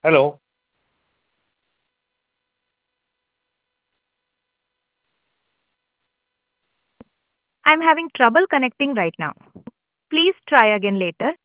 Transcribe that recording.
Hello. I'm having trouble connecting right now. Please try again later.